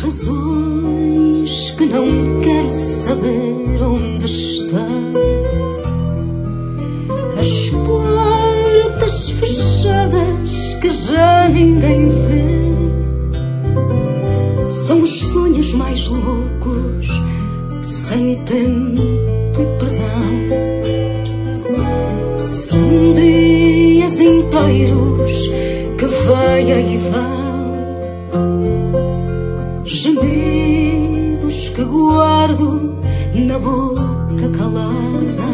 razões que não quero saber onde estão. As portas fechadas que já ninguém vê são os sonhos mais loucos, sem tempo e perdão. São dias inteiros que vêm e vão, gemidos que guardo na boca calada,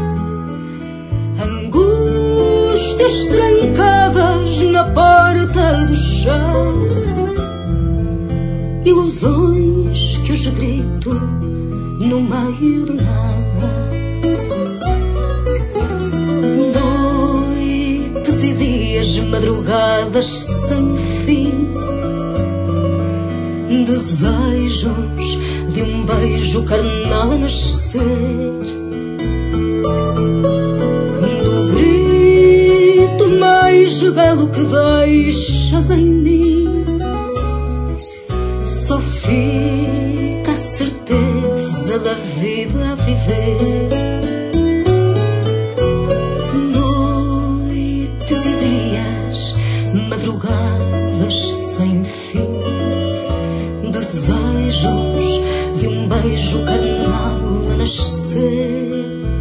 angústias trancadas na porta do chão, ilusões que hoje grito no meio do nada. Noites e dias, madrugadas sem fim, desejos de um beijo carnal a nascer, do grito mais belo que deixas em mim. Só fica a certeza da vida a viver. Noites e dias, madrugadas sem fim, desejos de um beijo carnal a nascer,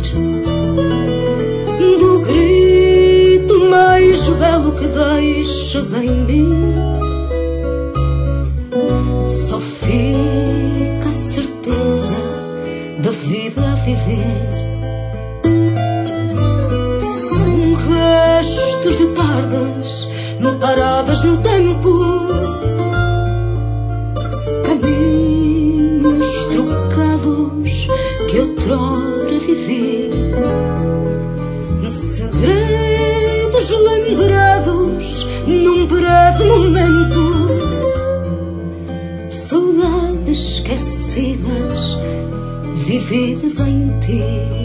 do grito mais belo que deixas em mim. Só fica a certeza da vida a viver. São restos de tardes paradas no tempo, caminhos trocados que outrora vivi, segredos lembrados num breve momento, saudades esquecidas vividas em ti.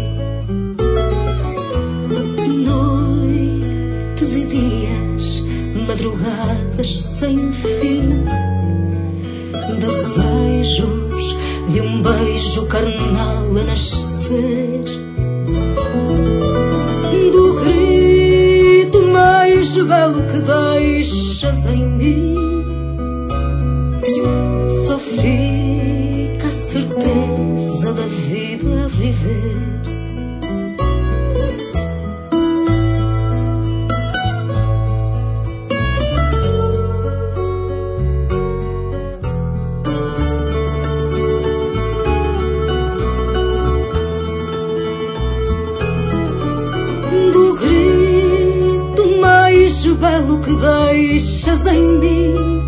Noites e dias, madrugadas sem fim, desejos de um beijo carnal a nascer, do grito mais belo que deixas em mim. Só fica a certeza da vida a viver. Do grito mais belo que deixas em mim,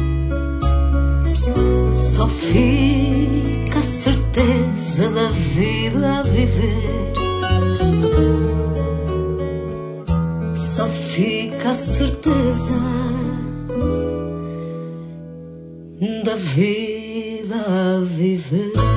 só fica a certeza da vida a viver. Só fica a certeza da vida a viver.